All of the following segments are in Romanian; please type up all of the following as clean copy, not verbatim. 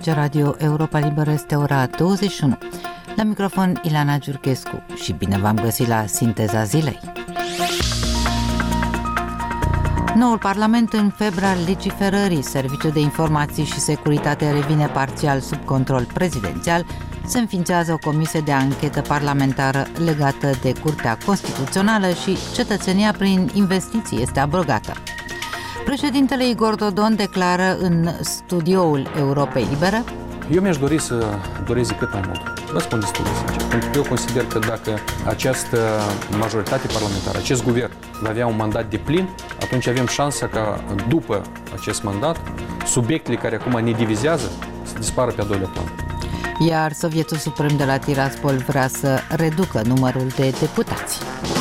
Aici Radio Europa Liberă, este ora 21. La microfon Ileana Giurchescu și bine v-am găsit la Sinteza Zilei. Noul Parlament în febra legiferării, Serviciul de Informații și Securitate revine parțial sub control prezidențial, se înființează o comisie de anchetă parlamentară legată de Curtea Constituțională și cetățenia prin investiții este abrogată. Președintele Igor Dodon declară în studioul Europei Libere: Eu mi-aș dori să dureze cât mai mult. Vă spun destul de sincer. Pentru că eu consider că dacă această majoritate parlamentară, acest guvern va avea un mandat de plin, atunci avem șansa ca după acest mandat, subiectele care acum ne divizează să dispară pe a doilea plan. Iar Sovietul Suprem de la Tiraspol vrea să reducă numărul de deputați.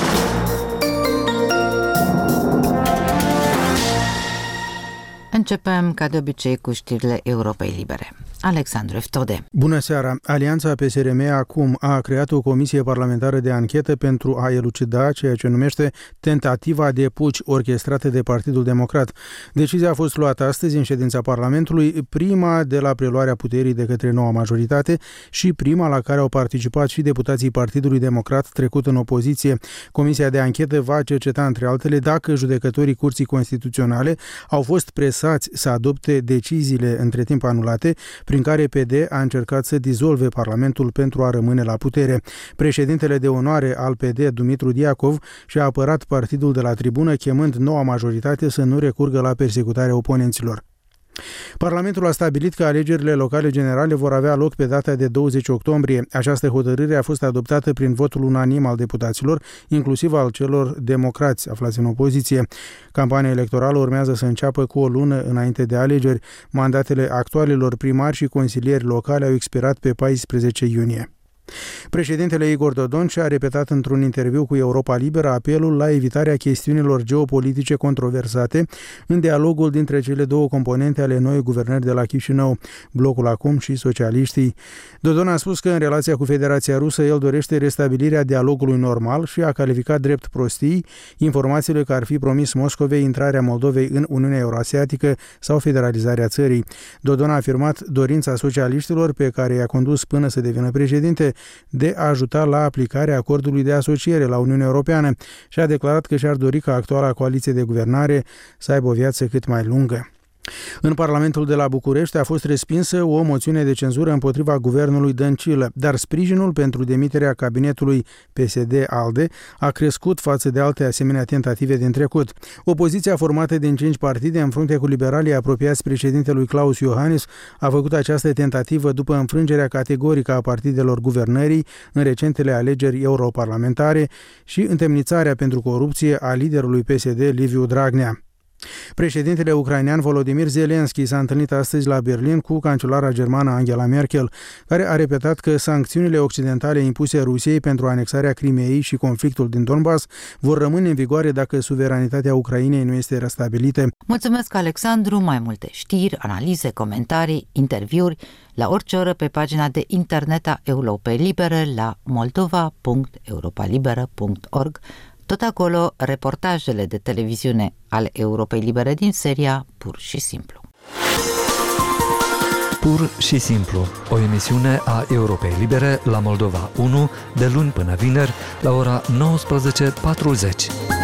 Începem, ca de obicei, cu știrile Europei Libere. Alexandru Eftode. Bună seara! Alianța PSRM acum a creat o comisie parlamentară de anchetă pentru a elucida ceea ce numește tentativa de puci orchestrată de Partidul Democrat. Decizia a fost luată astăzi în ședința Parlamentului, prima de la preluarea puterii de către noua majoritate și prima la care au participat și deputații Partidului Democrat trecut în opoziție. Comisia de anchetă va cerceta, între altele, dacă judecătorii Curții Constituționale au fost presați să adopte deciziile între timp anulate, prin care PD a încercat să dizolve Parlamentul pentru a rămâne la putere. Președintele de onoare al PD, Dumitru Diacov, și-a apărat partidul de la tribună, chemând noua majoritate să nu recurgă la persecutarea oponenților. Parlamentul a stabilit că alegerile locale generale vor avea loc pe data de 20 octombrie. Această hotărâre a fost adoptată prin votul unanim al deputaților, inclusiv al celor democrați aflați în opoziție. Campania electorală urmează să înceapă cu o lună înainte de alegeri. Mandatele actualelor primari și consilieri locale au expirat pe 14 iunie. Președintele Igor Dodon și-a repetat într-un interviu cu Europa Liberă apelul la evitarea chestiunilor geopolitice controversate în dialogul dintre cele două componente ale noii guvernări de la Chișinău, Blocul Acum și socialiștii. Dodon a spus că în relația cu Federația Rusă el dorește restabilirea dialogului normal și a calificat drept prostii informațiile că ar fi promis Moscovei intrarea Moldovei în Uniunea Euroasiatică sau federalizarea țării. Dodon a afirmat dorința socialiștilor, pe care i-a condus până să devină președinte, de a ajuta la aplicarea acordului de asociere la Uniunea Europeană și a declarat că și-ar dori ca actuala coaliție de guvernare să aibă o viață cât mai lungă. În Parlamentul de la București a fost respinsă o moțiune de cenzură împotriva guvernului Dăncilă, dar sprijinul pentru demiterea cabinetului PSD-ALDE a crescut față de alte asemenea tentative din trecut. Opoziția formată din 5 partide în frunte cu liberalii apropiați președintelui Klaus Iohannis a făcut această tentativă după înfrângerea categorică a partidelor guvernării în recentele alegeri europarlamentare și întemnițarea pentru corupție a liderului PSD Liviu Dragnea. Președintele ucrainean Volodymyr Zelensky s-a întâlnit astăzi la Berlin cu cancelara germană Angela Merkel, care a repetat că sancțiunile occidentale impuse Rusiei pentru anexarea Crimeei și conflictul din Donbass vor rămâne în vigoare dacă suveranitatea Ucrainei nu este restabilită. Mulțumesc, Alexandru! Mai multe știri, analize, comentarii, interviuri la orice oră pe pagina de internet a Europei Libere la moldova.europalibera.org. Tot acolo, reportajele de televiziune ale Europei Libere din seria Pur și Simplu. Pur și Simplu, o emisiune a Europei Libere la Moldova 1, de luni până vineri, la ora 19:40.